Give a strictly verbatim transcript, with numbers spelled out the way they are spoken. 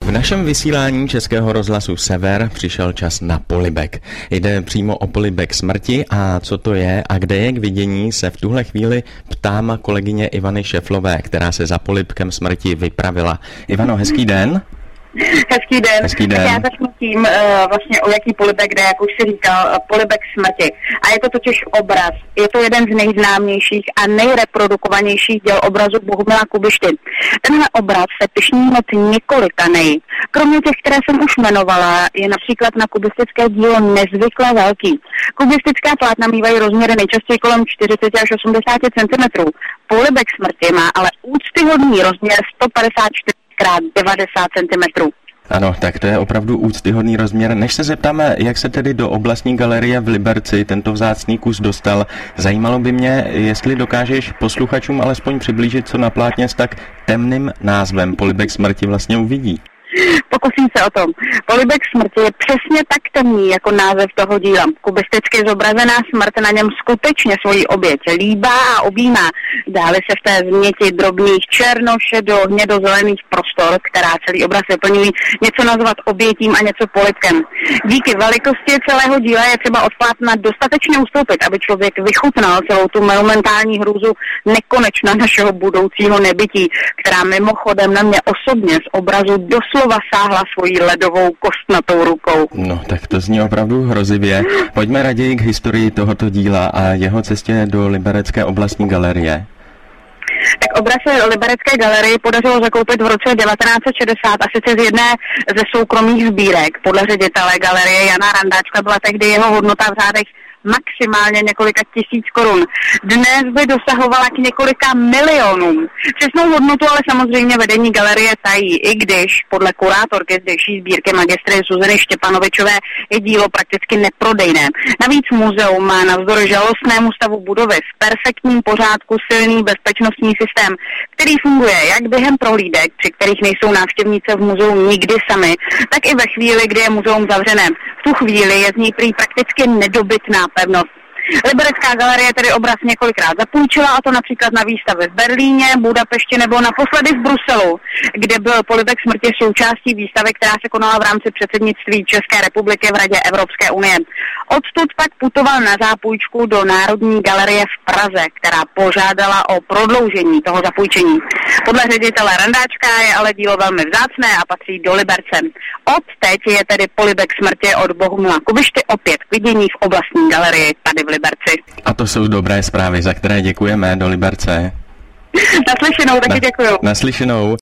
V našem vysílání Českého rozhlasu Sever přišel čas na polibek. Jde přímo o polibek smrti a co to je a kde je k vidění, se v tuhle chvíli ptám kolegyně Ivany Šeflové, která se za polibkem smrti vypravila. Ivano, hezký den. Hezký den. Hezký den. Tak já začnu tím, uh, vlastně o jaký polibek jde, jak už si říkal, uh, polibek smrti. A je to totiž obraz. Je to jeden z nejznámějších a nejreprodukovanějších děl obrazu Bohumila Kubišty. Tenhle obraz se pyšní hned několika nej. Kromě těch, které jsem už jmenovala, je například na kubistické dílo nezvykle velký. Kubistická plátna mývají rozměry nejčastěji kolem čtyřicet až osmdesát centimetrů. Polibek smrti má ale úctyhodný rozměr sto padesát čtyři krát devadesát centimetrů. Ano, tak to je opravdu úctyhodný rozměr. Než se zeptáme, jak se tedy do oblastní galerie v Liberci tento vzácný kus dostal, zajímalo by mě, jestli dokážeš posluchačům alespoň přiblížit, co na plátně s tak temným názvem Polibek smrti vlastně uvidí. Pokusím se o tom. Polibek smrti je přesně tak temný jako název toho díla. Kubisticky zobrazená smrt na něm skutečně svoji oběť líbá a objímá. Dále se v té změti drobných černošedo, hnědozelených prostor, která celý obraz vyplňují, něco nazvat obětím a něco polibkem. Díky velikosti celého díla je třeba od plátna dostatečně ustoupit, aby člověk vychutnal celou tu monumentální hrůzu nekonečna našeho budoucího nebytí, která mimochodem na mě osobně z obrazu doslova sáhla svojí ledovou kostnatou rukou. No, tak to zní opravdu hrozivě. Pojďme raději k historii tohoto díla a jeho cestě do Liberecké oblastní galerie. Tak obraz se Liberecké galerii podařilo zakoupit v roce devatenáct set šedesát a sice z jedné ze soukromých sbírek. Podle ředitele galerie Jana Randáčka byla tehdy jeho hodnota v řádech maximálně několika tisíc korun. Dnes by dosahovala k několika milionům. Přesnou hodnotu ale samozřejmě vedení galerie tají, i když podle kurátorky zdejší sbírky magistry Zuzany Štěpanovičové je dílo prakticky neprodejné. Navíc muzeum má navzdory žalostnému stavu budovy v perfektním pořádku silný bezpečnostní systém, který funguje jak během prohlídek, při kterých nejsou návštěvníci v muzeu nikdy sami, tak i ve chvíli, kdy je muzeum zavřené. V tu chvíli je z ní prý prakticky nedobytná pevnost. Liberecká galerie tedy obraz několikrát zapůjčila, a to například na výstavě v Berlíně, Budapešti nebo naposledy v Bruselu, kde byl polibek smrti součástí výstavy, která se konala v rámci předsednictví České republiky v Radě Evropské unie. Odtud pak putoval na zápůjčku do Národní galerie v Praze, která požádala o prodloužení toho zapůjčení. Podle ředitele Randáčka je ale dílo velmi vzácné a patří do Liberce. Od teď je tedy polibek smrti od Bohumila Kubišty opět k vidění v oblastní galerii tady v Liberci. A to jsou dobré zprávy, za které děkujeme. Do Liberce. Naslyšenou, taky děkuju. Naslyšenou.